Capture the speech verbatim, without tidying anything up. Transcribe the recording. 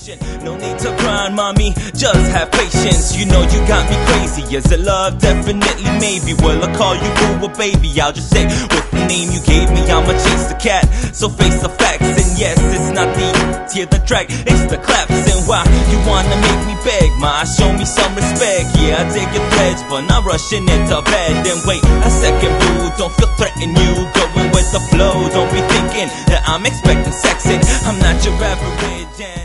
patient. No need to grind, mommy, just have patience. You know you got me crazy. Is it love? Definitely, maybe. Will I call you boo or baby? I'll just say with the name you gave me, I'ma chase the cat. So face the facts, and yes, it's not the hear the track, it's the claps. And why you wanna make me beg, ma? Show me some respect. Yeah, I dig your threads, but not rushing into bed. Then wait a second, boo, don't feel threatened. You going with the flow, don't be thinking that I'm expecting sex, and I'm not your average.